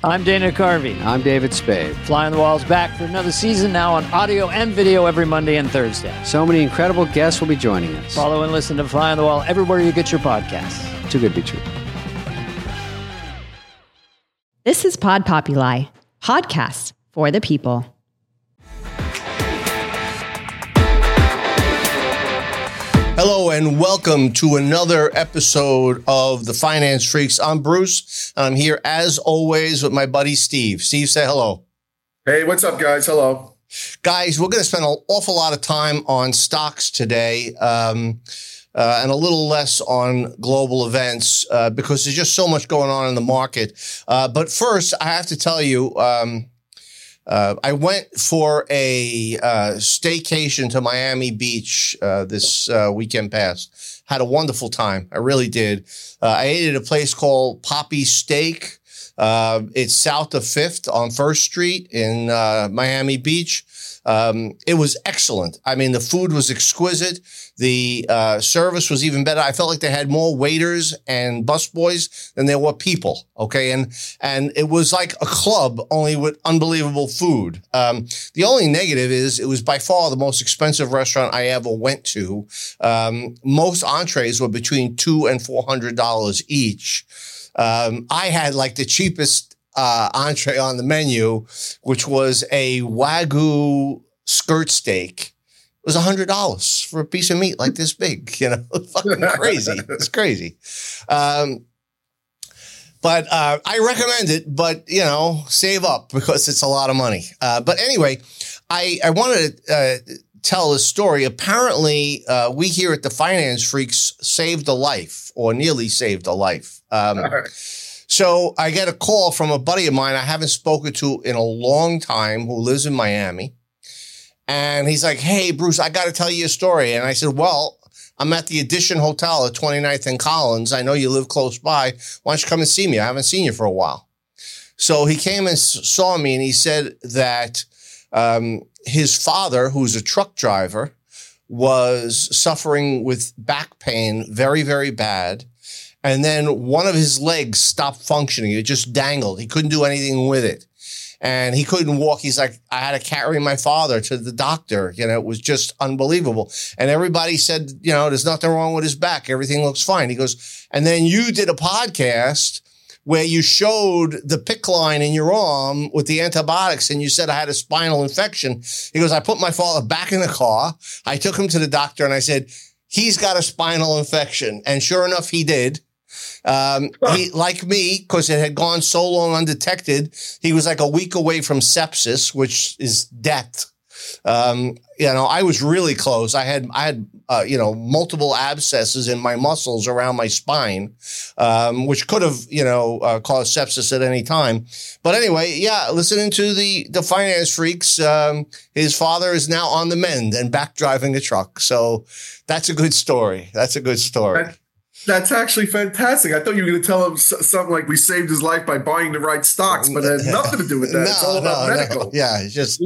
I'm Dana Carvey. I'm David Spade. Fly on the Wall's back for another season, now on audio and video every Monday and Thursday. So many incredible guests will be joining us. Follow and listen to Fly on the Wall everywhere you get your podcasts. Too good to be true. This is Pod Populi, podcast for the people. Hello and welcome to another episode of the Finance Freaks. I'm Bruce, and I'm here as always with my buddy Steve. Steve, say hello. Hey, what's up, guys? Hello. Guys, we're going to spend an awful lot of time on stocks today and a little less on global events because there's just so much going on in the market. But first, I have to tell you, I went for a staycation to Miami Beach this weekend past. Had a wonderful time. I really did. I ate at a place called Poppy Steak. It's south of 5th on 1st Street in Miami Beach. It was excellent. I mean, the food was exquisite. The service was even better. I felt like they had more waiters and busboys than there were people. Okay. And it was like a club only with unbelievable food. The only negative is it was by far the most expensive restaurant I ever went to. Most entrees were between $200 and $400 each. I had like the cheapest entree on the menu, which was a Wagyu skirt steak. It was $100 for a piece of meat like this big, you know, fucking crazy. It's crazy. But I recommend it, but, you know, save up because it's a lot of money. But anyway, I wanted to tell a story. Apparently, we here at the Finance Freaks saved a life or nearly saved a life. So I get a call from a buddy of mine I haven't spoken to in a long time who lives in Miami. And he's like, hey, Bruce, I got to tell you a story. And I said, well, I'm at the Edition Hotel at 29th and Collins. I know you live close by. Why don't you come and see me? I haven't seen you for a while. So he came and saw me and he said that his father, who's a truck driver, was suffering with back pain very, very bad. And then one of his legs stopped functioning. It just dangled. He couldn't do anything with it. And he couldn't walk. He's like, I had to carry my father to the doctor. You know, it was just unbelievable. And everybody said, you know, there's nothing wrong with his back. Everything looks fine. He goes, and then you did a podcast where you showed the PICC line in your arm with the antibiotics and you said I had a spinal infection. He goes, I put my father back in the car. I took him to the doctor and I said, he's got a spinal infection. And sure enough, he did. He, like me, because it had gone so long undetected, he was like a week away from sepsis, which is death. You know, I was really close. I had you know, multiple abscesses in my muscles around my spine, which could have, you know, caused sepsis at any time. But anyway, yeah, listening to the Finance Freaks, his father is now on the mend and back driving a truck. So that's a good story. That's a good story. That's actually fantastic. I thought you were going to tell him something like we saved his life by buying the right stocks, but it has nothing to do with that. It's all about medical. Yeah, it's just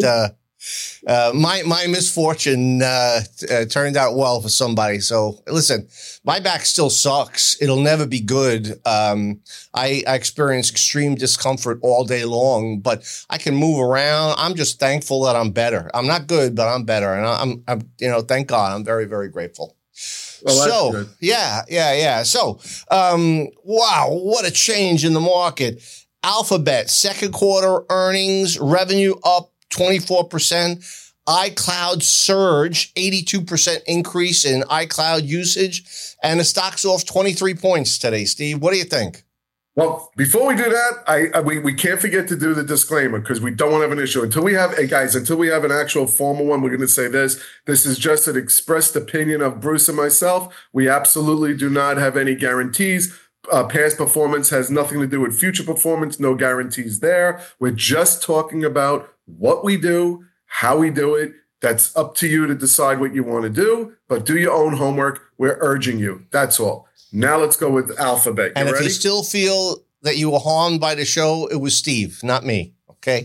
my misfortune turned out well for somebody. So listen, my back still sucks. It'll never be good. I experience extreme discomfort all day long, but I can move around. I'm just thankful that I'm better. I'm not good, but I'm better, and I'm you know, thank God. I'm very, very grateful. Well, so, good. yeah. So, wow, what a change in the market. Alphabet, second quarter earnings, revenue up 24%. iCloud surge, 82% increase in iCloud usage. And the stock's off 23 points today, Steve. What do you think? Well, before we do that, we can't forget to do the disclaimer because we don't want to have an issue. Until we have, hey guys, until we have an actual formal one, we're going to say this. This is just an expressed opinion of Bruce and myself. We absolutely do not have any guarantees. Past performance has nothing to do with future performance. No guarantees there. We're just talking about what we do, how we do it. That's up to you to decide what you want to do, but do your own homework. We're urging you. That's all. Now let's go with Alphabet. And if ready? you still feel that you were harmed by the show, it was Steve, not me. Okay.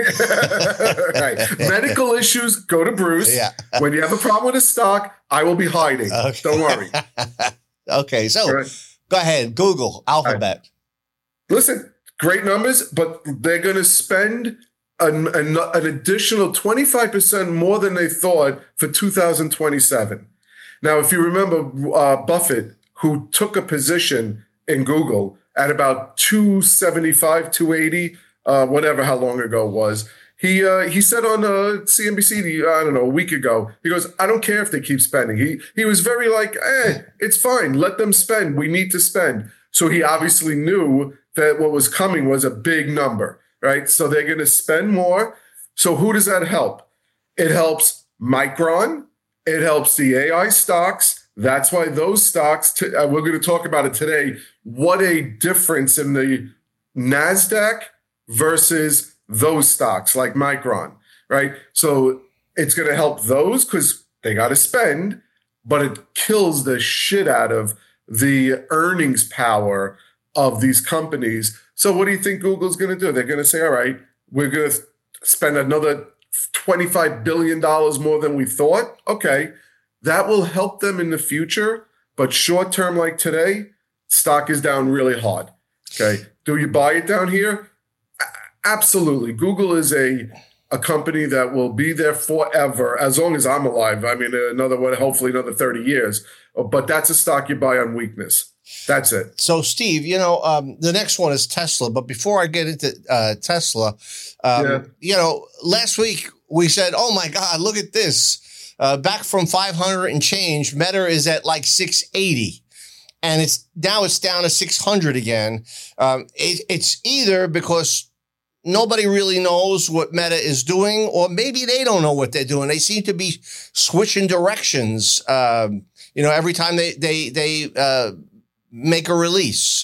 Right. Medical issues, go to Bruce. Yeah. When you have a problem with a stock, I will be hiding. Okay. Don't worry. Okay. So go ahead. Google Alphabet. Listen, Great numbers, but they're going to spend an additional 25% more than they thought for 2027. Now, if you remember Buffett, who took a position in Google at about 275, 280, whatever, how long ago it was, he said on CNBC, I don't know, a week ago, he goes, I don't care if they keep spending. He was very like, it's fine. Let them spend. We need to spend. So he obviously knew that what was coming was a big number, right? So they're going to spend more. So who does that help? It helps Micron. It helps the AI stocks. That's why those stocks, we're going to talk about it today. What a difference in the NASDAQ versus those stocks like Micron, right? So it's going to help those because they got to spend, but it kills the shit out of the earnings power of these companies. So what do you think Google's going to do? They're going to say, all right, we're going to spend another $25 billion more than we thought. Okay, that will help them in the future. But short term, like today, stock is down really hard. Okay, do you buy it down here? Absolutely. Google is a company that will be there forever, as long as I'm alive. I mean, hopefully another 30 years. But that's a stock you buy on weakness. That's it. So, Steve, the next one is Tesla. But before I get into Tesla, last week we said, oh, my God, look at this. Back from 500 and change, Meta is at like 680. And it's down to 600 again. It's either because nobody really knows what Meta is doing, or maybe they don't know what they're doing. They seem to be switching directions, every time they make a release.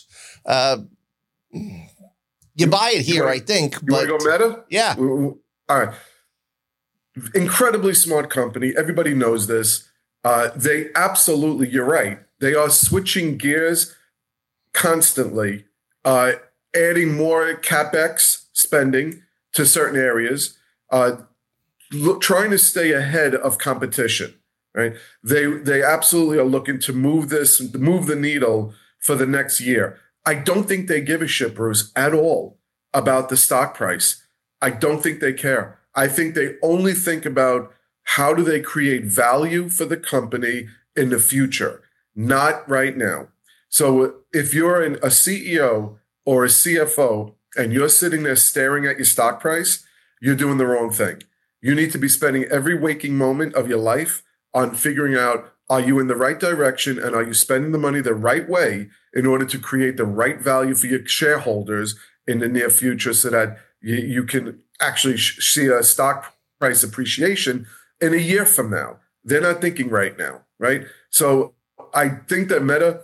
You buy it here, I think. You want to go Meta? Yeah. All right. Incredibly smart company. Everybody knows this. They absolutely, you're right. They are switching gears constantly, adding more CapEx spending to certain areas, trying to stay ahead of competition. Right? They absolutely are looking to move the needle for the next year. I don't think they give a shit, Bruce, at all about the stock price. I don't think they care. I think they only think about how do they create value for the company in the future, not right now. So if you're a CEO or a CFO and you're sitting there staring at your stock price, you're doing the wrong thing. You need to be spending every waking moment of your life on figuring out, are you in the right direction and are you spending the money the right way in order to create the right value for your shareholders in the near future so that you can actually see a stock price appreciation in a year from now. They're not thinking right now, right? So I think that Meta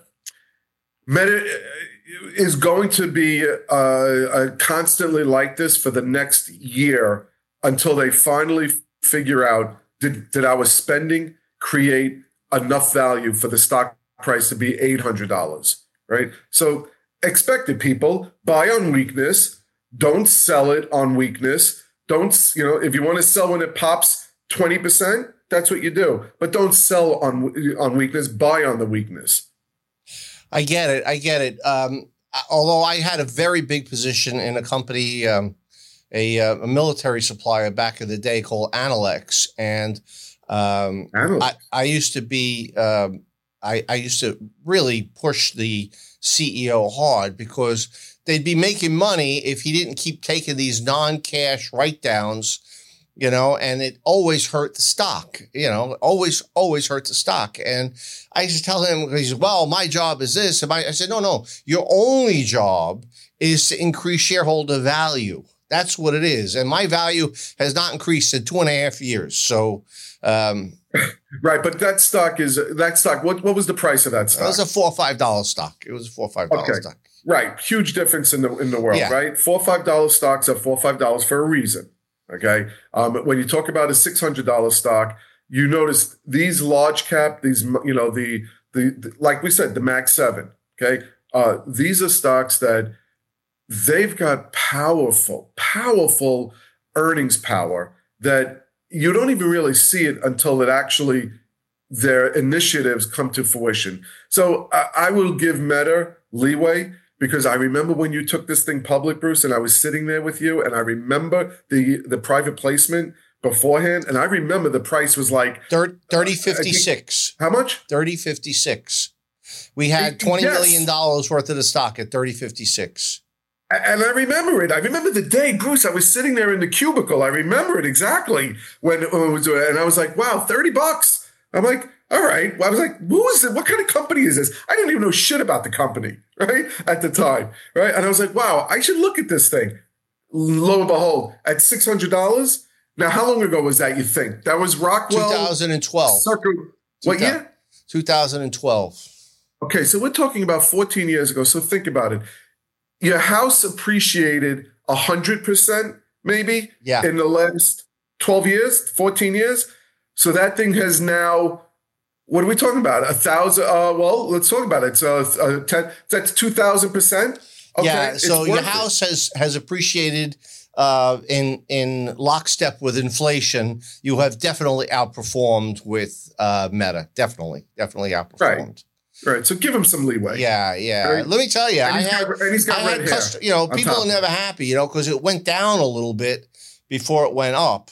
is going to be constantly like this for the next year until they finally figure out, did our spending create enough value for the stock price to be $800, right? So expected people, buy on weakness, don't sell it on weakness. Don't, if you want to sell when it pops 20%, that's what you do. But don't sell on weakness, buy on the weakness. I get it. Although I had a very big position in a company, a military supplier back in the day called Analex, and I used to be I used to really push the CEO hard because they'd be making money if he didn't keep taking these non-cash write-downs, and it always hurt the stock, always hurt the stock. And I used to tell him, he said, well, my job is this. And I said, no, your only job is to increase shareholder value. That's what it is. And my value has not increased in 2.5 years. So, right. But that stock, what was the price of that stock? It was a $4 or $5 stock. It was a $4 or $5 stock. Right. Huge difference in the world, right? $4 or $5 stocks are $4 or $5 for a reason. Okay. When you talk about a $600 stock, you notice these large cap, these, the like we said, the Max 7. Okay. These are stocks that they've got powerful earnings power that you don't even really see it until it actually, their initiatives come to fruition. So I will give Meta leeway because I remember when you took this thing public, Bruce, and I was sitting there with you, and I remember the private placement beforehand, and I remember the price was like 30.56. How much? 30.56. We had $20 million worth of the stock at 30.56. And I remember it. I remember the day, Bruce, I was sitting there in the cubicle. I remember it exactly when it was, and I was like, wow, $30. I'm like, all right. Well, I was like, who is it? What kind of company is this? I didn't even know shit about the company, right? At the time, right? And I was like, wow, I should look at this thing. Lo and behold, at $600. Now, how long ago was that, you think? That was Rockwell? 2012. What year? 2012. Okay, so we're talking about 14 years ago. So think about it. Your house appreciated 100% maybe in the last 12 years, 14 years. So that thing has now, what are we talking about? 1,000? Well, let's talk about it. So that's 2,000%. Okay, yeah. So your house has appreciated in lockstep with inflation. You have definitely outperformed with Meta. Definitely outperformed. Right. So give him some leeway. Yeah. Right? Let me tell you, he's got red hair. People are never happy, because it went down a little bit before it went up,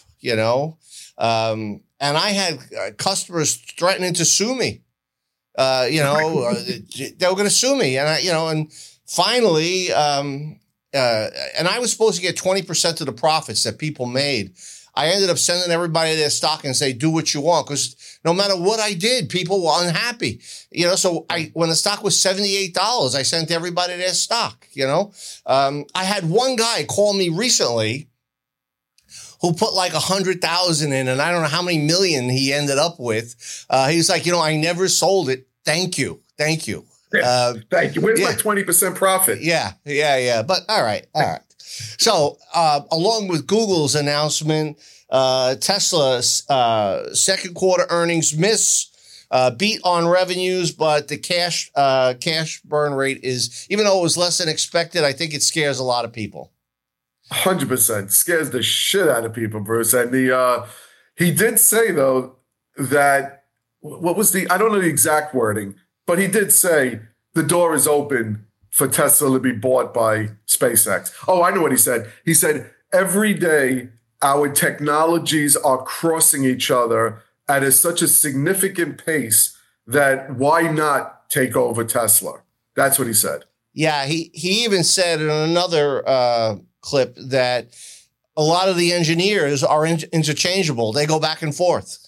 and I had customers threatening to sue me. They were going to sue me, and and finally, and I was supposed to get 20% of the profits that people made. I ended up sending everybody their stock and say, do what you want. Because no matter what I did, people were unhappy. So when the stock was $78, I sent everybody their stock, I had one guy call me recently who put like 100,000 in, and I don't know how many million he ended up with. He was like, I never sold it. Thank you. Thank you. Where's my 20% profit? Yeah. But all right. So, along with Google's announcement, Tesla's second quarter earnings miss, beat on revenues, but the cash burn rate is, even though it was less than expected, I think it scares a lot of people. 100% scares the shit out of people, Bruce. And he did say though that I don't know the exact wording, but he did say the door is open for Tesla to be bought by SpaceX. Oh, I know what he said. He said, every day our technologies are crossing each other at such a significant pace that why not take over Tesla? That's what he said. Yeah, he even said in another clip that a lot of the engineers are interchangeable. They go back and forth.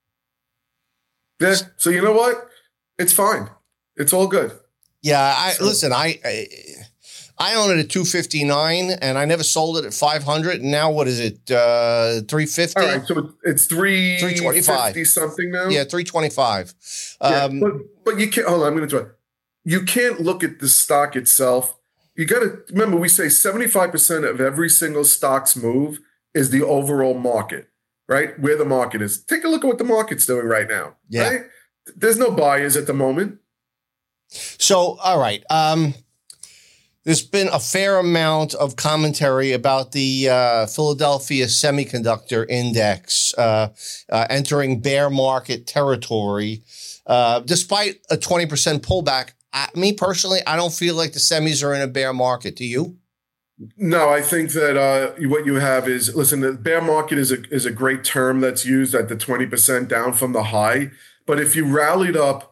Yeah, so you know what? It's fine. It's all good. Yeah, listen, I own it at $259 and I never sold it at $500. And now what is it? $350? All right, so it's $325 something now. Yeah, $325. But you can't. Hold on, I'm going to try. You can't look at the stock itself. You got to remember, we say 75% of every single stock's move is the overall market, right? Where the market is. Take a look at what the market's doing right now. Yeah. Right? There's no buyers at the moment. So, all right. There's been a fair amount of commentary about the Philadelphia Semiconductor Index entering bear market territory. Despite a 20% pullback, me personally, I don't feel like the semis are in a bear market. Do you? No, I think that what you have is, listen, the bear market is a great term that's used at the 20% down from the high. But if you rallied up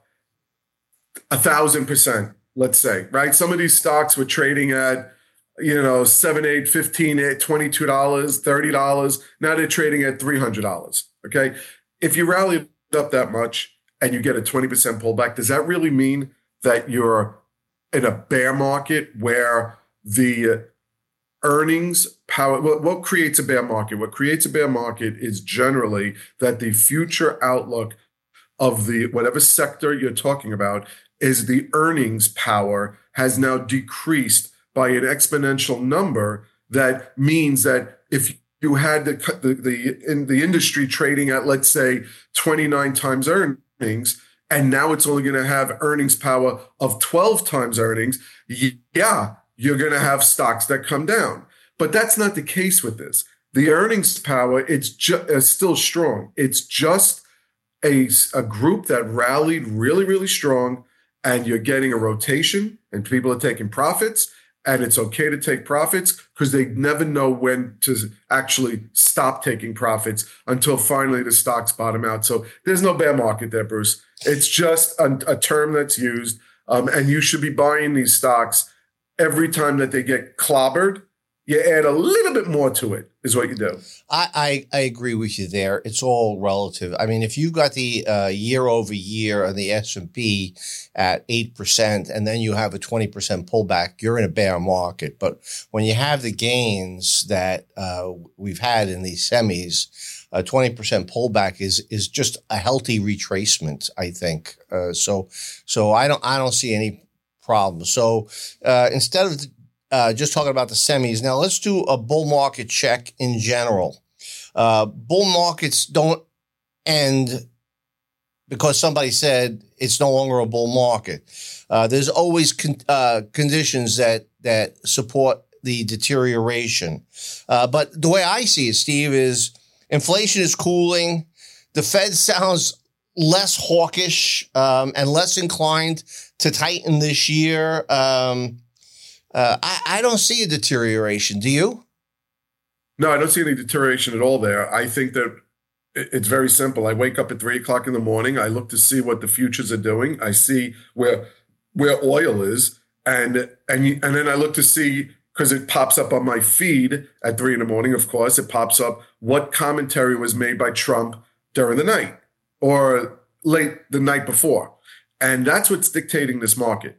1,000%, let's say, right? Some of these stocks were trading at, $7, $8, $15, $22, $30. Now they're trading at $300. Okay. If you rally up that much and you get a 20% pullback, does that really mean that you're in a bear market where the earnings power? What creates a bear market? What creates a bear market is generally that the future outlook of the whatever sector you're talking about is the earnings power has now decreased by an exponential number. That means that if you had the industry trading at, let's say, 29 times earnings, and now it's only going to have earnings power of 12 times earnings, yeah, you're going to have stocks that come down. But that's not the case with this. The earnings power, it's still strong. It's just a group that rallied really, really strong, and you're getting a rotation and people are taking profits. And it's okay to take profits because they never know when to actually stop taking profits until finally the stocks bottom out. So there's no bear market there, Bruce. It's just a term that's used. And you should be buying these stocks every time that they get clobbered. You add a little bit more to it is what you do. I agree with you there. It's all relative. I mean, if you've got the year over year on the S&P at 8% and then you have a 20% pullback, you're in a bear market. But when you have the gains that we've had in these semis, a 20% pullback is just a healthy retracement, I think. So I don't see any problem. So instead of just talking about the semis. Now let's do a bull market check in general. Bull markets don't end because somebody said it's no longer a bull market. There's always conditions that support the deterioration. But the way I see it, Steve, is inflation is cooling. The Fed sounds less hawkish and less inclined to tighten this year. I don't see a deterioration. Do you? No, I don't see any deterioration at all there. I think that it's very simple. I wake up at 3 o'clock in the morning. I look to see what the futures are doing. I see where oil is. And then I look to see, because it pops up on my feed at 3 in the morning, of course, it pops up what commentary was made by Trump during the night or late the night before. And that's what's dictating this market.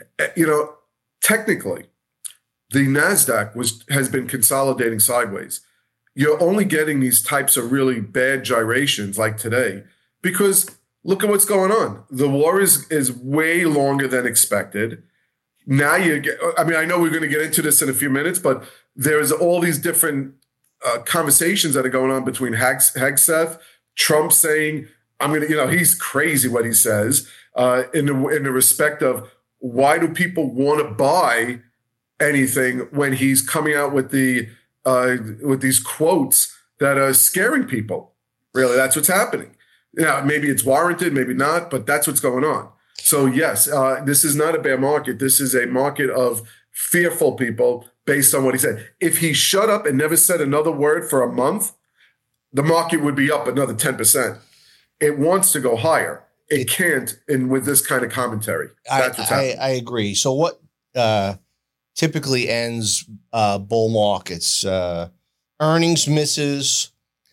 Technically, the NASDAQ has been consolidating sideways. You're only getting these types of really bad gyrations like today because look at what's going on. The war is way longer than expected. Now I know we're going to get into this in a few minutes, but there's all these different conversations that are going on between Hegseth, Trump saying, he's crazy what he says in the respect of, why do people want to buy anything when he's coming out with with these quotes that are scaring people? Really, that's what's happening. Maybe it's warranted, maybe not, but that's what's going on. So yes, this is not a bear market. This is a market of fearful people based on what he said. If he shut up and never said another word for a month, the market would be up another 10%. It wants to go higher. It can't, with this kind of commentary. That's what's happening. I agree. So what typically ends bull markets? Earnings misses,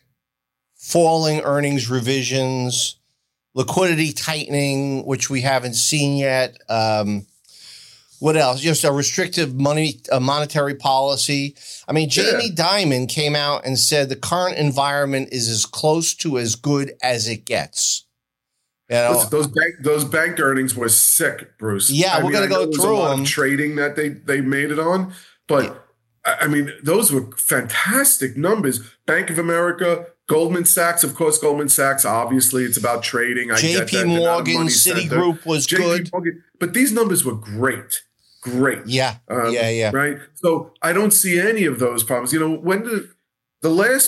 falling earnings revisions, liquidity tightening, which we haven't seen yet. What else? Just a restrictive monetary policy. I mean, Jamie Dimon came out and said the current environment is as close to as good as it gets. Listen, those bank earnings were sick, Bruce. Yeah, we're going to go through them. Trading that they made it on, but I mean, those were fantastic numbers. Bank of America, Goldman Sachs, of course, Goldman Sachs. Obviously, it's about trading. JP Morgan, Citigroup was good, but these numbers were great. Yeah. Right. So I don't see any of those problems. When the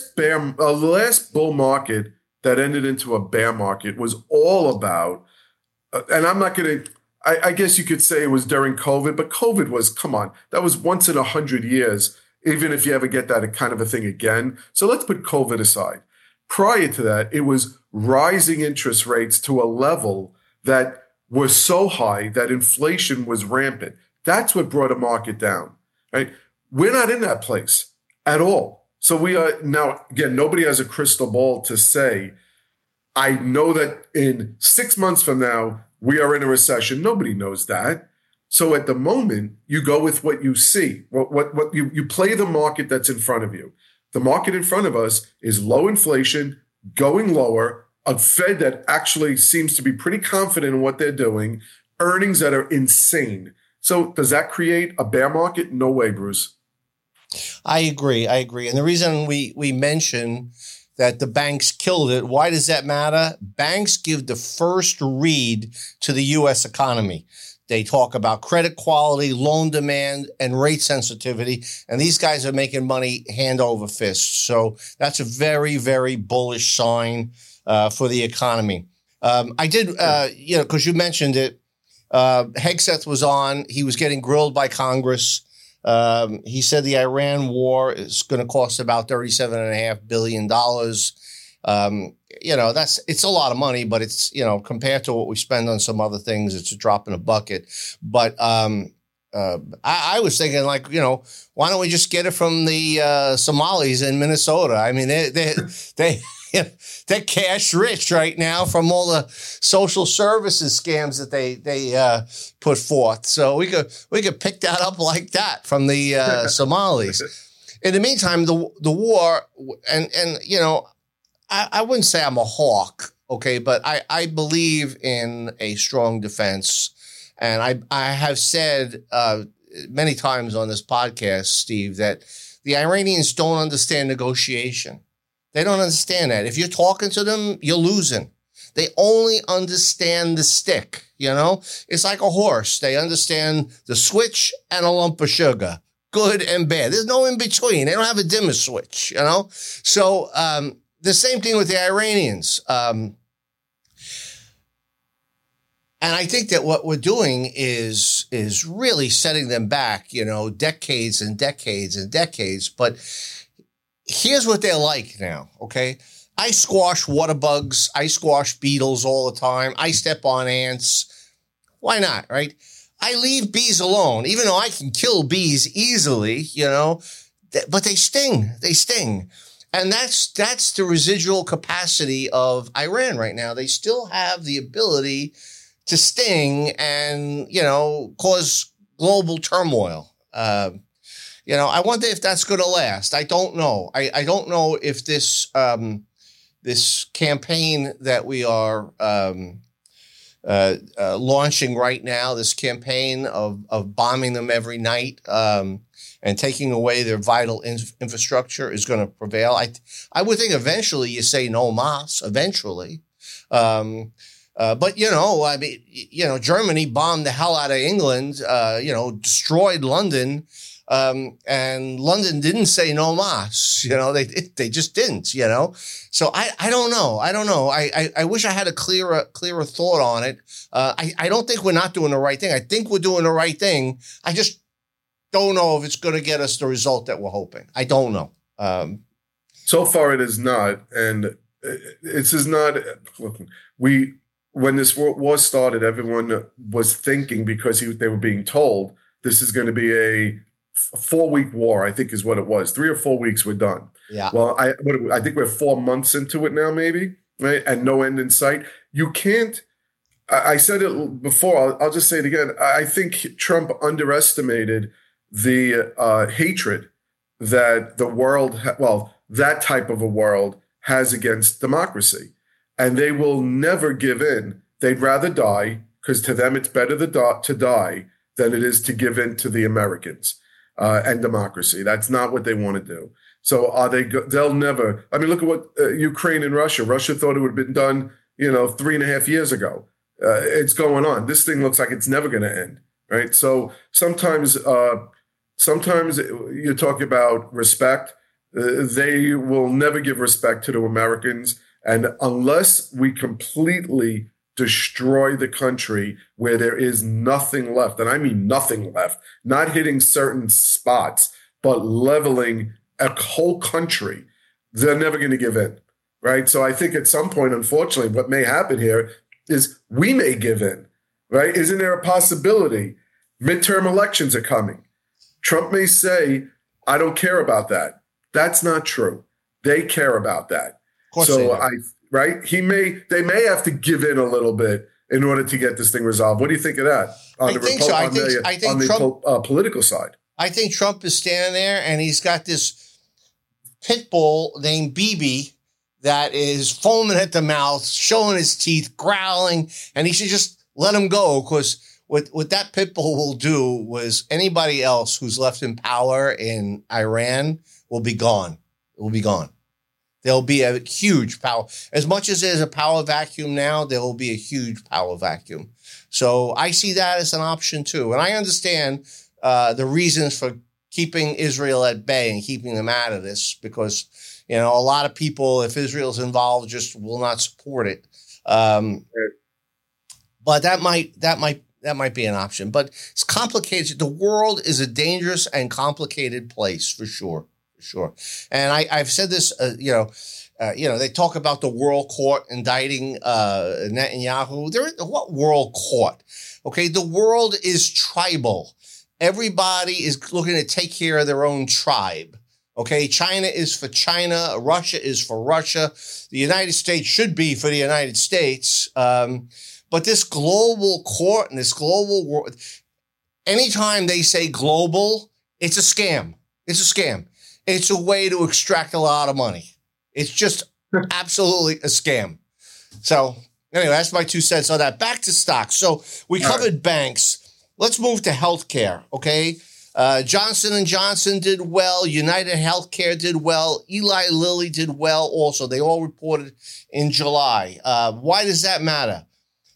last bull market that ended into a bear market was all about, and I'm not going to, I guess you could say it was during COVID, but COVID was, come on, that was once in 100 years, even if you ever get that kind of a thing again. So let's put COVID aside. Prior to that, it was rising interest rates to a level that was so high that inflation was rampant. That's what brought a market down, right? We're not in that place at all. So we are now, again, nobody has a crystal ball to say, I know that in 6 months from now, we are in a recession. Nobody knows that. So at the moment, you go with what you see, what you play the market that's in front of you. The market in front of us is low inflation, going lower, a Fed that actually seems to be pretty confident in what they're doing, earnings that are insane. So does that create a bear market? No way, Bruce. I agree. And the reason we mention that the banks killed it, why does that matter? Banks give the first read to the U.S. economy. They talk about credit quality, loan demand, and rate sensitivity. And these guys are making money hand over fist. So that's a very, very bullish sign for the economy. I did, because you mentioned it, Hegseth was on. He was getting grilled by Congress. He said the Iran war is going to cost about $37.5 billion. It's a lot of money, but it's, compared to what we spend on some other things, it's a drop in a bucket. But I was thinking, like, why don't we just get it from the Somalis in Minnesota? I mean, they're cash rich right now from all the social services scams that they put forth. So we could pick that up like that from the Somalis. In the meantime, the war, and I wouldn't say I'm a hawk, okay, but I believe in a strong defense. And I have said many times on this podcast, Steve, that the Iranians don't understand negotiation. They don't understand that. If you're talking to them, you're losing. They only understand the stick, It's like a horse. They understand the switch and a lump of sugar, good and bad. There's no in between. They don't have a dimmer switch, So the same thing with the Iranians. And I think that what we're doing is really setting them back, decades and decades and decades. But here's what they're like now, okay? I squash water bugs. I squash beetles all the time. I step on ants. Why not, right? I leave bees alone, even though I can kill bees easily, but they sting. They sting. And that's the residual capacity of Iran right now. They still have the ability to sting and, cause global turmoil. I wonder if that's going to last. I don't know. I don't know if this this campaign that we are launching right now, this campaign of bombing them every night and taking away their vital infrastructure is going to prevail. I would think eventually you say no mas, eventually. But, Germany bombed the hell out of England, destroyed London. And London didn't say no mas, they just didn't, So I don't know. I wish I had a clearer thought on it. I don't think we're not doing the right thing. I think we're doing the right thing. I just don't know if it's going to get us the result that we're hoping. I don't know. So far it is not. And this is not, when this war started, everyone was thinking, because they were being told this is going to be a 4-week war, I think is what it was. 3 or 4 weeks we're done. Yeah. Well, I think we're 4 months into it now, maybe, right? And no end in sight. You can't. I said it before. I'll just say it again. I think Trump underestimated the hatred that the world, that type of a world has against democracy, and they will never give in. They'd rather die, because to them it's better to die than it is to give in to the Americans. And democracy. That's not what they want to do. So they'll never. I mean, look at what Ukraine and Russia. Russia thought it would have been done, 3.5 years ago. It's going on. This thing looks like it's never going to end, right? So sometimes you talk about respect. They will never give respect to the Americans, and unless we completely destroy the country where there is nothing left. And I mean nothing left, not hitting certain spots, but leveling a whole country. They're never going to give in, right? So I think at some point, unfortunately, what may happen here is we may give in, right? Isn't there a possibility? Midterm elections are coming. Trump may say, I don't care about that. That's not true. They care about that. So right? They may have to give in a little bit in order to get this thing resolved. What do you think of that? On the political side. I think Trump is standing there and he's got this pit bull named Bibi that is foaming at the mouth, showing his teeth, growling, and he should just let him go, because what that pit bull will do was anybody else who's left in power in Iran will be gone. It will be gone. There'll be a huge power. As much as there's a power vacuum now, there will be a huge power vacuum. So I see that as an option too. And I understand the reasons for keeping Israel at bay and keeping them out of this, because, a lot of people, if Israel's involved, just will not support it. But that might that might be an option, but it's complicated. The world is a dangerous and complicated place for sure. And I've said this, they talk about the world court indicting Netanyahu. What world court? Okay, the world is tribal. Everybody is looking to take care of their own tribe. Okay, China is for China. Russia is for Russia. The United States should be for the United States. But this global court and this global world, anytime they say global, it's a scam. It's a scam. It's a way to extract a lot of money. It's just absolutely a scam. So anyway, that's my 2 cents on that. Back to stocks. So we covered banks. Let's move to healthcare, okay? Johnson & Johnson did well. United Healthcare did well. Eli Lilly did well also. They all reported in July. Why does that matter?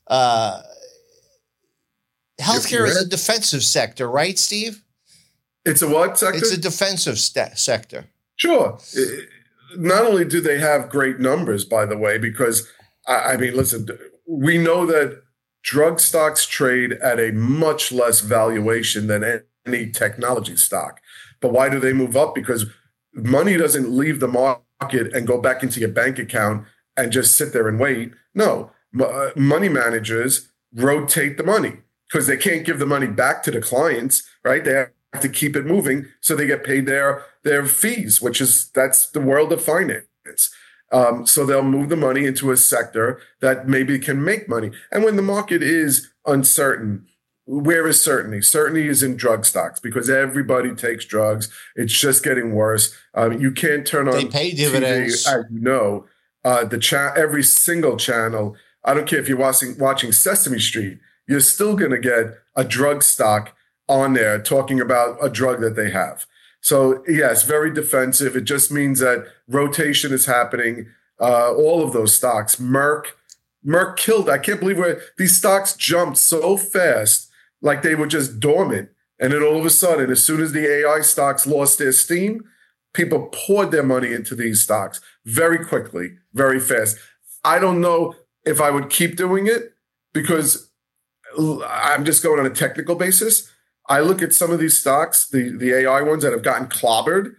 Healthcare is a defensive sector, right, Steve? It's a what sector? It's a defensive sector. Sure. Not only do they have great numbers, by the way, because, listen, we know that drug stocks trade at a much less valuation than any technology stock. But why do they move up? Because money doesn't leave the market and go back into your bank account and just sit there and wait. No, money managers rotate the money because they can't give the money back to the clients, right? They have to keep it moving, so they get paid their fees, that's the world of finance. So they'll move the money into a sector that maybe can make money. And when the market is uncertain, where is certainty? Certainty is in drug stocks because everybody takes drugs. It's just getting worse. You can't turn on they pay dividends. TV, as you know, every single channel. I don't care if you're watching Sesame Street, you're still going to get a drug stock on there talking about a drug that they have. So yes, very defensive. It just means that rotation is happening. All of those stocks, Merck killed. I can't believe these stocks jumped so fast, like they were just dormant. And then all of a sudden, as soon as the AI stocks lost their steam, people poured their money into these stocks very quickly, very fast. I don't know if I would keep doing it because I'm just going on a technical basis. I look at some of these stocks, the AI ones that have gotten clobbered.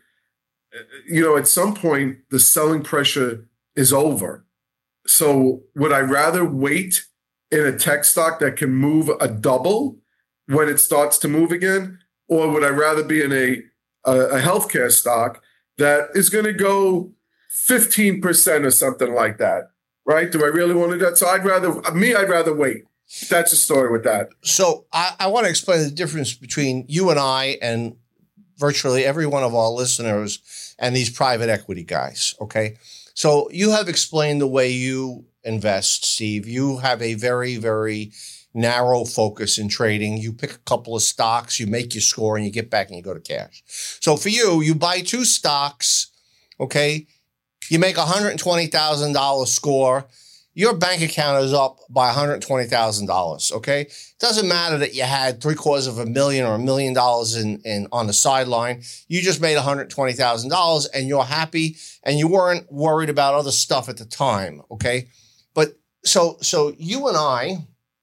At some point, the selling pressure is over. So would I rather wait in a tech stock that can move a double when it starts to move again? Or would I rather be in a healthcare stock that is going to go 15% or something like that, right? Do I really want to do that? So I'd rather wait. That's the story with that. So I want to explain the difference between you and I and virtually every one of our listeners and these private equity guys, okay? So you have explained the way you invest, Steve. You have a very, very narrow focus in trading. You pick a couple of stocks, you make your score, and you get back and you go to cash. So for you buy 2 stocks, okay? You make $120,000 score. Your bank account is up by $120,000. Okay, doesn't matter that you had $750,000 or $1 million in on the sideline. You just made $120,000, and you're happy, and you weren't worried about other stuff at the time. Okay, but so you and I,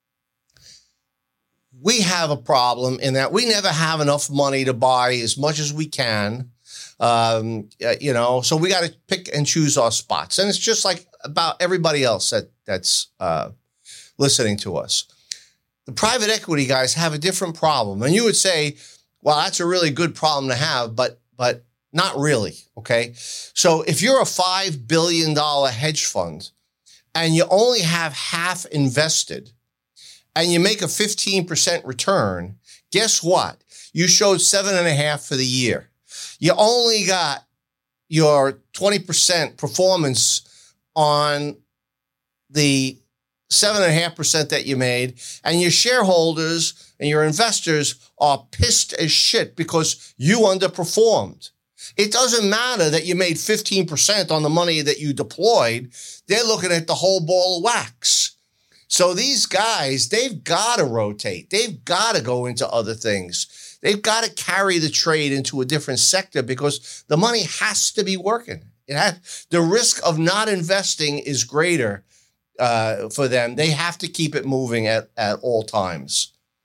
we have a problem in that we never have enough money to buy as much as we can. So we got to pick and choose our spots, and it's just like about everybody else that's listening to us. The private equity guys have a different problem, and you would say, "Well, that's a really good problem to have," but not really. Okay, so if you're a $5 billion hedge fund and you only have half invested, and you make a 15% return, guess what? You showed 7.5 for the year. You only got your 20% performance on the 7.5% that you made, and your shareholders and your investors are pissed as shit because you underperformed. It doesn't matter that you made 15% on the money that you deployed. They're looking at the whole ball of wax. So these guys, they've got to rotate. They've got to go into other things. They've got to carry the trade into a different sector because the money has to be working. The risk of not investing is greater for them. They have to keep it moving at all times.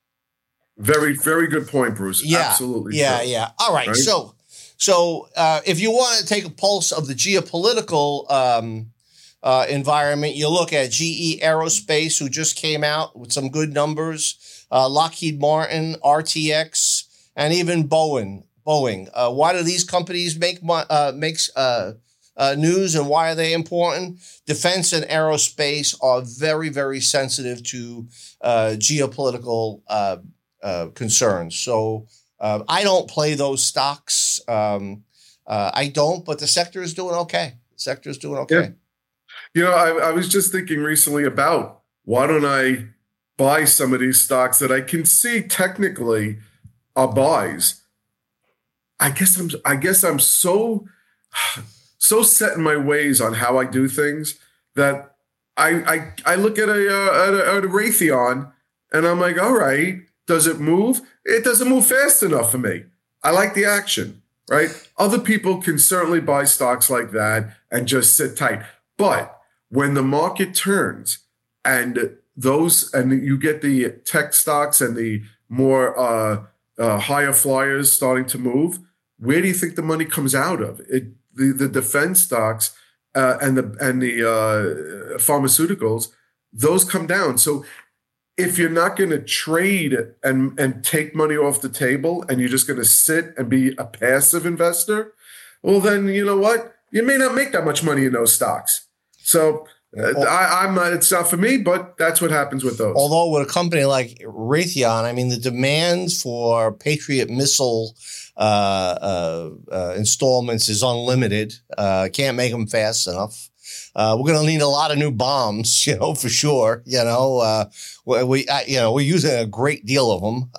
Very, very good point, Bruce. Yeah, Absolutely. Yeah, true. yeah. All right. So if you want to take a pulse of the geopolitical environment, you look at GE Aerospace, who just came out with some good numbers, Lockheed Martin, RTX, and even Boeing. Why do these companies make news, and why are they important? Defense and aerospace are very, very sensitive to geopolitical concerns. So I don't play those stocks. I don't, but the sector is doing okay. Yeah. You know, I was just thinking recently about why don't I buy some of these stocks that I can see technically are buys. I guess I'm so set in my ways on how I do things that I look at a Raytheon and I'm like, all right, does it move? It doesn't move fast enough for me. I like the action, right? Other people can certainly buy stocks like that and just sit tight. But when the market turns and you get the tech stocks and the more higher flyers starting to move, where do you think the money comes out of? The defense stocks and the pharmaceuticals, those come down. So if you're not going to trade and take money off the table and you're just going to sit and be a passive investor, well, then you know what? You may not make that much money in those stocks. So I'm not. It's not for me, but that's what happens with those. Although with a company like Raytheon, I mean, the demands for Patriot missile installments is unlimited. Can't make them fast enough. We're going to need a lot of new bombs, for sure. We're using a great deal of them.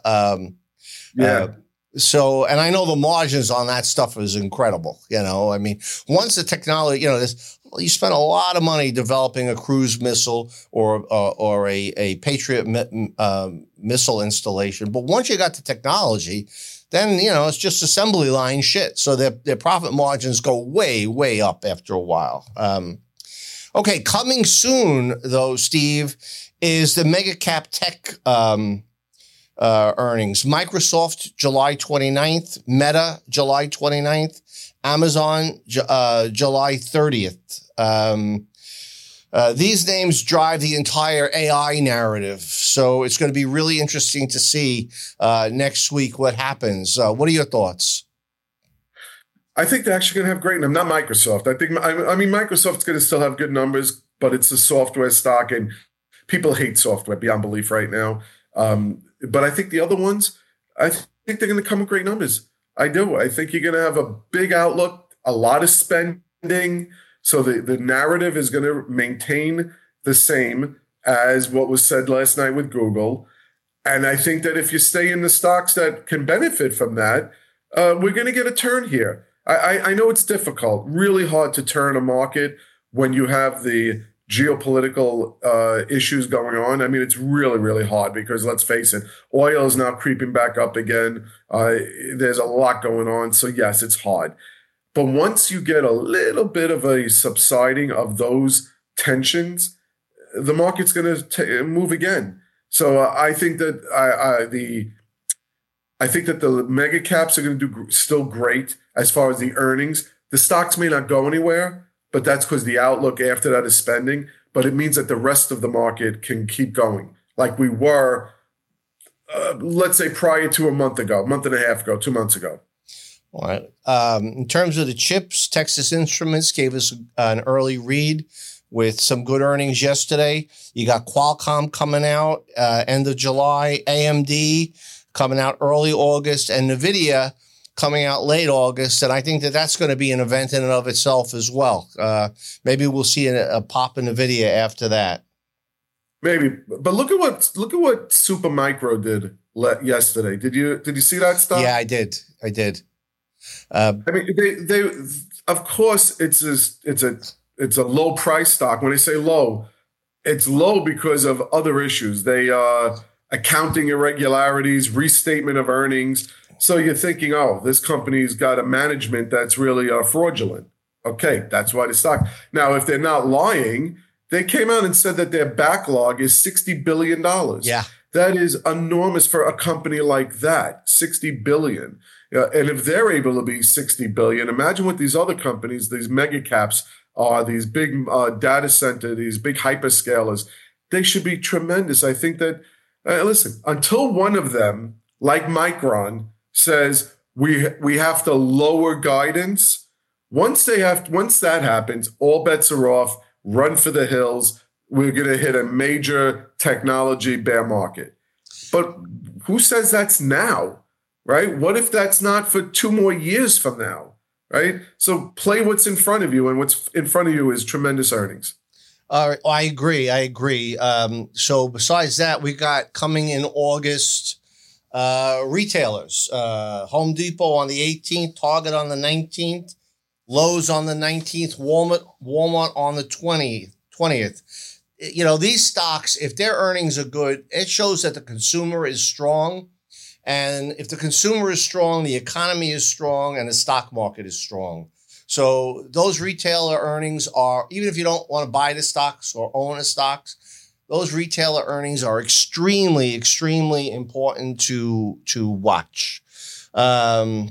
So, and I know the margins on that stuff is incredible. I mean, once the technology, you spend a lot of money developing a cruise missile or a Patriot missile installation. But once you got the technology, then, it's just assembly line shit. So their profit margins go way, way up after a while. Okay, coming soon, though, Steve, is the mega cap tech earnings. Microsoft, July 29th. Meta, July 29th. Amazon, July 30th. These names drive the entire AI narrative. So it's going to be really interesting to see next week what happens. What are your thoughts? I think they're actually going to have great numbers. Not Microsoft. I mean, Microsoft's going to still have good numbers, but it's a software stock, and people hate software beyond belief right now. But I think the other ones, I think they're going to come with great numbers. I do. I think you're going to have a big outlook, a lot of spending. So the narrative is going to maintain the same as what was said last night with Google. And I think that if you stay in the stocks that can benefit from that, we're going to get a turn here. I know it's difficult, really hard to turn a market when you have the geopolitical issues going on. I mean, it's really, really hard because let's face it, oil is now creeping back up again. There's a lot going on. So yes, it's hard. But once you get a little bit of a subsiding of those tensions, the market's going to move again. So I think that I think that the mega caps are going to do still great as far as the earnings. The stocks may not go anywhere, but that's because the outlook after that is spending. But it means that the rest of the market can keep going like we were, let's say, prior to a month and a half ago, 2 months ago. All right. In terms of the chips, Texas Instruments gave us an early read with some good earnings yesterday. You got Qualcomm coming out end of July, AMD coming out early August, and NVIDIA coming out late August. And I think that that's going to be an event in and of itself as well. Maybe we'll see a pop in NVIDIA after that. Maybe, but look at what Supermicro did yesterday. Did you see that stuff? Yeah, I did. I mean, they of course it's a low price stock. When I say low, it's low because of other issues. They accounting irregularities, restatement of earnings. So you're thinking, oh, this company's got a management that's really fraudulent. Okay, that's why the stock. Now, if they're not lying, they came out and said that their backlog is $60 billion. Yeah. That is enormous for a company like that, 60 billion. And if they're able to be 60 billion, imagine what these other companies, these mega caps are, these big data center, these big hyperscalers, they should be tremendous. I think that, listen, until one of them, like Micron, says we have to lower guidance, once that happens, all bets are off, run for the hills. We're going to hit a major technology bear market. But who says that's now, right? What if that's not for 2 more years from now, right? So play what's in front of you, and what's in front of you is tremendous earnings. I agree. So besides that, we got coming in August retailers. Home Depot on the 18th, Target on the 19th, Lowe's on the 19th, Walmart on the 20th. You know, these stocks, if their earnings are good, it shows that the consumer is strong. And if the consumer is strong, the economy is strong, and the stock market is strong. So those retailer earnings are, even if you don't want to buy the stocks or own the stocks, those retailer earnings are extremely, extremely important to watch. So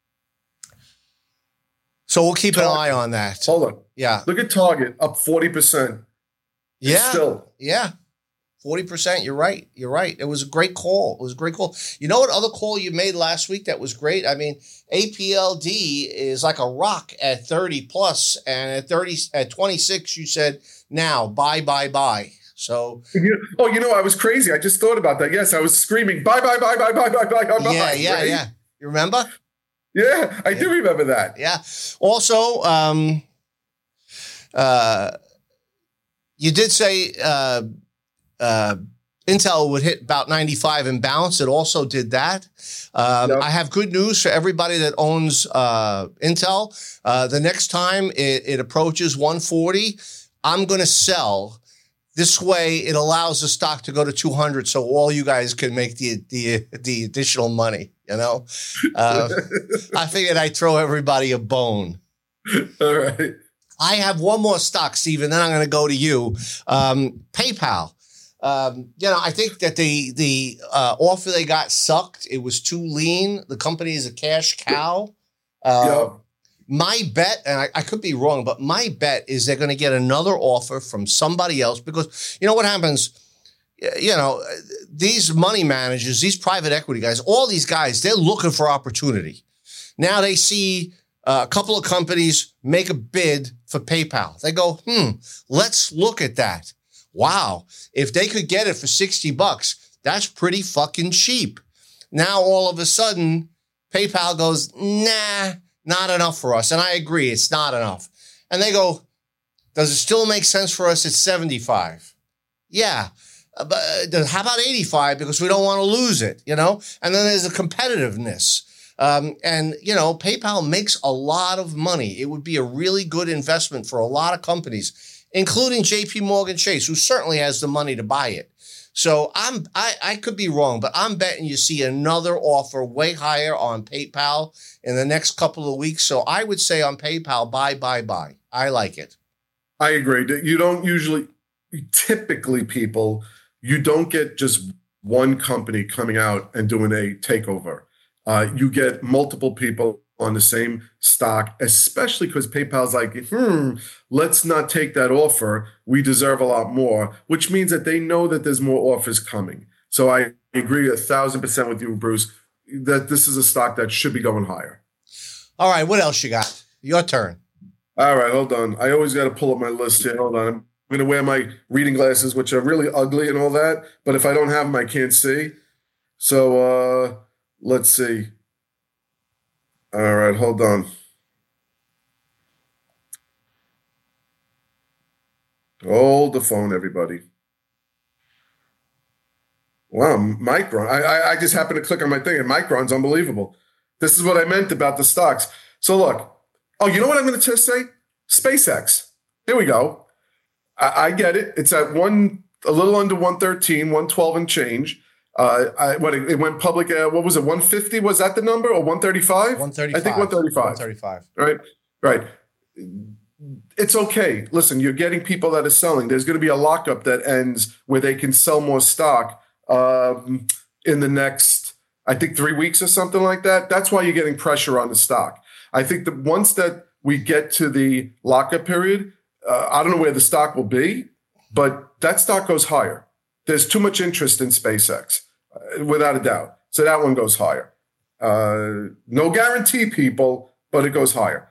we'll keep an eye on that. Hold on. Yeah. Look at Target, up 40%. Yeah. Yeah. 40%. You're right. It was a great call. You know what other call you made last week that was great? I mean, APLD is like a rock at 30 plus, and at 26, you said, now buy. So, I was crazy. I just thought about that. Yes, I was screaming, buy. Yeah. Right? Yeah. You remember? Yeah, I do remember that. Yeah. Also, you did say Intel would hit about 95 and bounce. It also did that. Yep. I have good news for everybody that owns Intel. The next time it approaches 140, I'm going to sell. This way, it allows the stock to go to 200, so all you guys can make the additional money. You know, I figured I'd throw everybody a bone. All right. I have one more stock, Steven, then I'm going to go to you. PayPal. I think that the offer they got sucked. It was too lean. The company is a cash cow. My bet, and I could be wrong, but my bet is they're going to get another offer from somebody else, because you know what happens? These money managers, these private equity guys, all these guys, they're looking for opportunity. Now they see a couple of companies make a bid for PayPal. They go, let's look at that. Wow. If they could get it for $60, that's pretty fucking cheap. Now, all of a sudden, PayPal goes, nah, not enough for us. And I agree, it's not enough. And they go, does it still make sense for us at 75? Yeah. But how about 85? Because we don't want to lose it, And then there's a competitiveness. PayPal makes a lot of money. It would be a really good investment for a lot of companies, including JP Morgan Chase, who certainly has the money to buy it. So I could be wrong, but I'm betting you see another offer way higher on PayPal in the next couple of weeks. So I would say on PayPal, buy. I like it. I agree. You don't typically people, you don't get just one company coming out and doing a takeover. You get multiple people on the same stock, especially because PayPal's like, let's not take that offer. We deserve a lot more, which means that they know that there's more offers coming. So I agree 1,000% with you, Bruce, that this is a stock that should be going higher. All right. What else you got? Your turn. All right. Hold on. I always got to pull up my list here. Hold on. I'm going to wear my reading glasses, which are really ugly and all that. But if I don't have them, I can't see. So let's see. All right, hold on. Hold the phone, everybody. Wow, Micron. I just happened to click on my thing, and Micron's unbelievable. This is what I meant about the stocks. So look. Oh, you know what I'm going to just say? SpaceX. Here we go. I get it. It's at a little under 113, 112 and change. It went public. What was it? 150? Was that the number, or 135? 135. I think 135. 135. Right. It's okay. Listen, you're getting people that are selling. There's going to be a lockup that ends where they can sell more stock in the next, I think, 3 weeks or something like that. That's why you're getting pressure on the stock. I think that once that we get to the lockup period, I don't know where the stock will be, but that stock goes higher. There's too much interest in SpaceX, without a doubt. So that one goes higher. No guarantee, people, but it goes higher.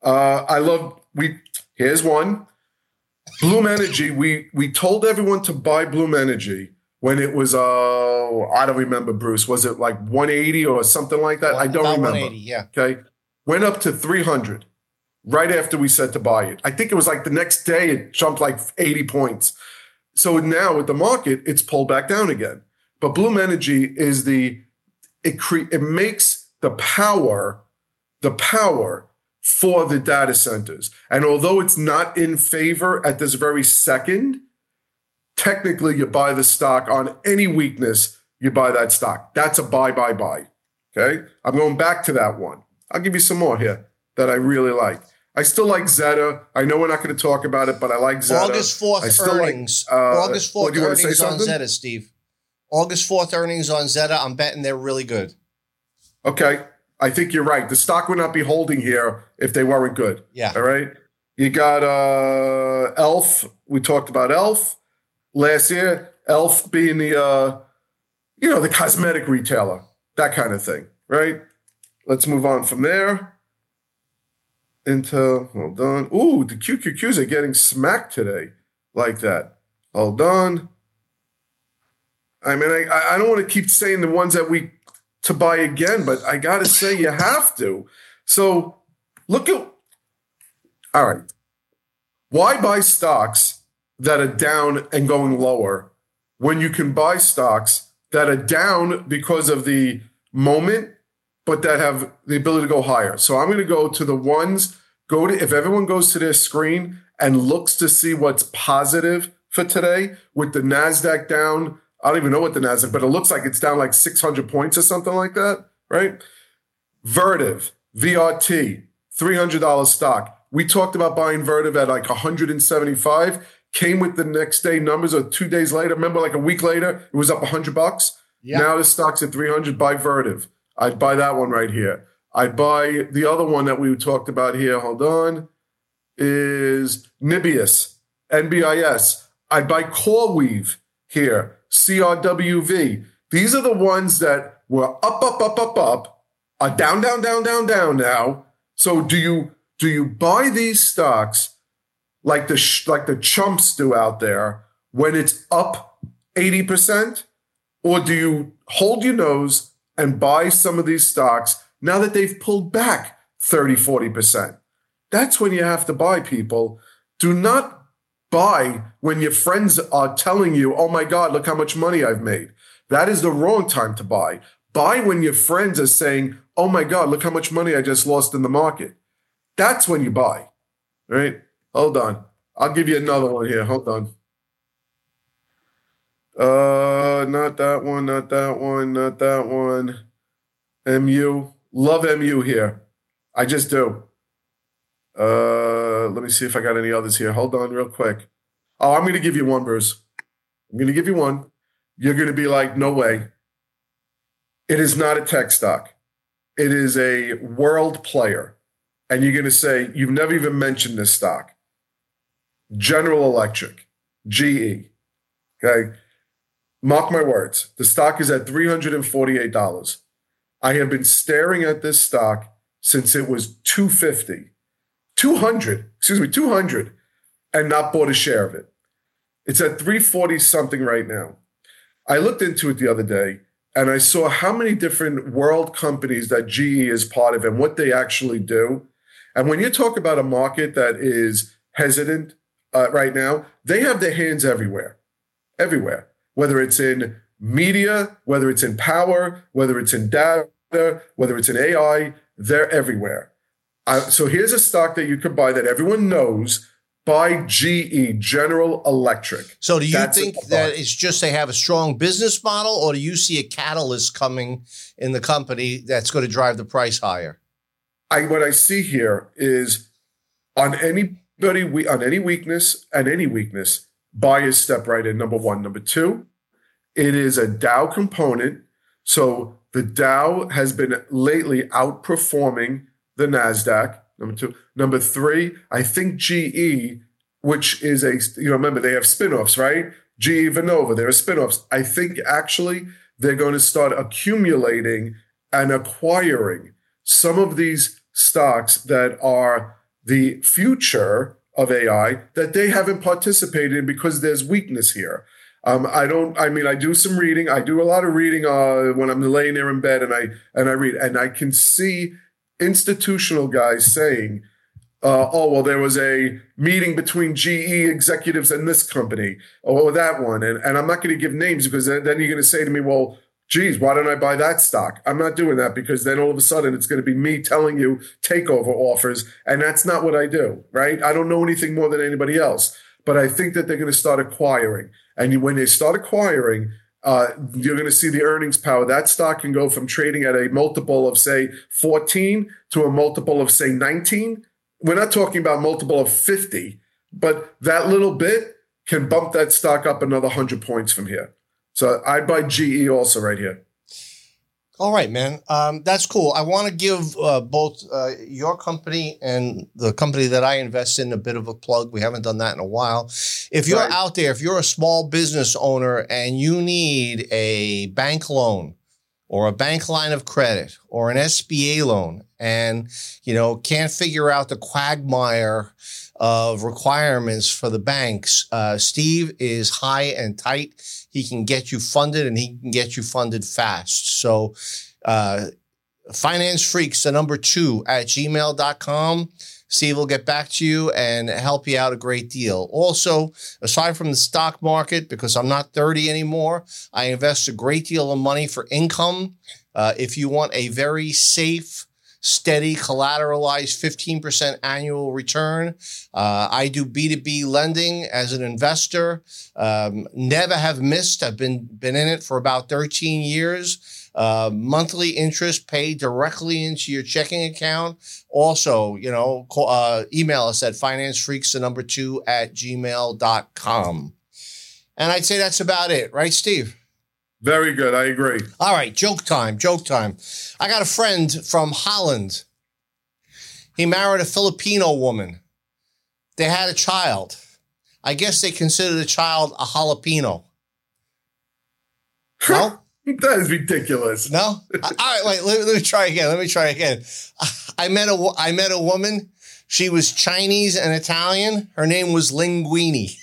Here's one. Bloom Energy. We told everyone to buy Bloom Energy when it was, I don't remember, Bruce. Was it like 180 or something like that? I don't remember. 180, yeah. Okay. Went up to 300 right after we said to buy it. I think it was like the next day it jumped like 80 points. So now with the market, it's pulled back down again. But Bloom Energy is it makes the power for the data centers. And although it's not in favor at this very second, technically you buy the stock on any weakness, you buy that stock. That's a buy. Okay? I'm going back to that one. I'll give you some more here that I really like. I still like Zeta. I know we're not going to talk about it, but I like Zeta. August 4th earnings. August 4th earnings on Zeta, Steve. August 4th earnings on Zeta. I'm betting they're really good. Okay. I think you're right. The stock would not be holding here if they weren't good. Yeah. All right. You got Elf. We talked about Elf last year. Elf being the cosmetic retailer, that kind of thing, right? Let's move on from there into, hold on. Ooh, the QQQs are getting smacked today like that. Hold on. I mean, I don't want to keep saying the ones that to buy again, but I got to say you have to. So all right. Why buy stocks that are down and going lower when you can buy stocks that are down because of the moment, but that have the ability to go higher? So I'm going to go to the ones, if everyone goes to their screen and looks to see what's positive for today with the NASDAQ down. I don't even know what the NASDAQ, but it looks like it's down like 600 points or something like that, right? Vertiv, VRT, $300 stock. We talked about buying Vertiv at like 175, came with the next day numbers or 2 days later. Remember, like a week later, it was up $100. Yeah. Now the stock's at 300. Buy Vertiv. I'd buy that one right here. I'd buy the other one that we talked about here. Hold on. Is Nibius, NBIS. I'd buy CoreWeave here. CRWV. These are the ones that were up, are down now. So do you buy these stocks like the chumps do out there when it's up 80%? Or do you hold your nose and buy some of these stocks now that they've pulled back 30, 40%? That's when you have to buy, people. Do not buy when your friends are telling you, oh my God, look how much money I've made. That is the wrong time to buy. Buy when your friends are saying, oh my God, look how much money I just lost in the market. That's when you buy, right? Hold on. I'll give you another one here. Hold on. Not that one. MU. Love MU here. I just do. Let me see if I got any others here. Hold on real quick. Oh, I'm going to give you one, Bruce. I'm going to give you one. You're going to be like, no way. It is not a tech stock. It is a world player. And you're going to say, you've never even mentioned this stock. General Electric, GE. Okay. Mark my words. The stock is at $348. I have been staring at this stock since it was $250. 200, and not bought a share of it. It's at 340 something right now. I looked into it the other day and I saw how many different world companies that GE is part of and what they actually do. And when you talk about a market that is hesitant right now, they have their hands everywhere, whether it's in media, whether it's in power, whether it's in data, whether it's in AI, they're everywhere. So here's a stock that you could buy that everyone knows. Buy GE, General Electric. So do you think that it's just they have a strong business model, or do you see a catalyst coming in the company that's going to drive the price higher? What I see here is on any weakness, buy is step right in, number one. Number two, It is a Dow component. So the Dow has been lately outperforming the NASDAQ, number 2. Number 3, I think GE, which is remember, they have spinoffs, right? GE Vernova, there are spinoffs. I think actually they're going to start accumulating and acquiring some of these stocks that are the future of AI that they haven't participated in because there's weakness here. I do some reading. I do a lot of reading when I'm laying there in bed and I read, and I can see institutional guys saying, there was a meeting between GE executives and this company or that one. And I'm not going to give names because then you're going to say to me, well, geez, why don't I buy that stock? I'm not doing that because then all of a sudden it's going to be me telling you takeover offers. And that's not what I do, right? I don't know anything more than anybody else. But I think that they're going to start acquiring. And when they start acquiring, you're going to see the earnings power. That stock can go from trading at a multiple of, say, 14 to a multiple of, say, 19. We're not talking about multiple of 50, but that little bit can bump that stock up another 100 points from here. So I'd buy GE also right here. All right, man. That's cool. I want to give both your company and the company that I invest in a bit of a plug. We haven't done that in a while. If you're out there, if you're a small business owner and you need a bank loan or a bank line of credit or an SBA loan and, can't figure out the quagmire of requirements for the banks, Steve is high and tight. He can get you funded and he can get you funded fast. So, financefreaks, 2 at gmail.com. Steve will get back to you and help you out a great deal. Also, aside from the stock market, because I'm not 30 anymore, I invest a great deal of money for income. If you want a very safe, steady, collateralized 15% annual return. I do B2B lending as an investor. Never have missed. I've been in it for about 13 years. Monthly interest paid directly into your checking account. Also, email us at financefreaks, 2 at gmail.com. And I'd say that's about it. Right, Steve? Very good. I agree. All right. Joke time. I got a friend from Holland. He married a Filipino woman. They had a child. I guess they consider the child a jalapeno. No? That is ridiculous. No? All right. Wait, let me try again. I met a woman. She was Chinese and Italian. Her name was Linguini.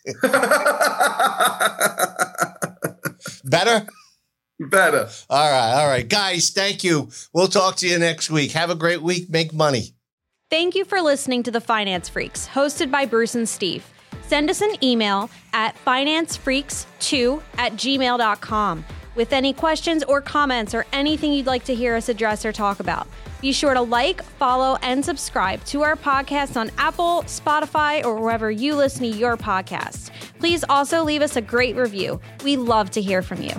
Better? Better. All right. Guys, thank you. We'll talk to you next week. Have a great week. Make money. Thank you for listening to The Finance Freaks, hosted by Bruce and Steve. Send us an email at financefreaks2 at gmail.com with any questions or comments or anything you'd like to hear us address or talk about. Be sure to like, follow, and subscribe to our podcast on Apple, Spotify, or wherever you listen to your podcasts. Please also leave us a great review. We love to hear from you.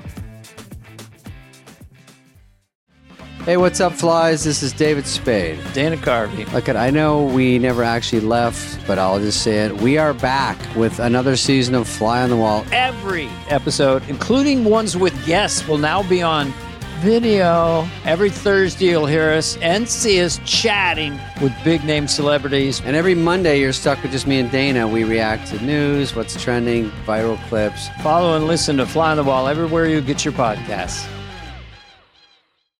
Hey, what's up, flies? This is David Spade. Dana Carvey. Look, I know we never actually left, but I'll just say it. We are back with another season of Fly on the Wall. Every episode, including ones with guests, will now be on video. Every Thursday, you'll hear us and see us chatting with big-name celebrities. And every Monday, you're stuck with just me and Dana. We react to news, what's trending, viral clips. Follow and listen to Fly on the Wall everywhere you get your podcasts.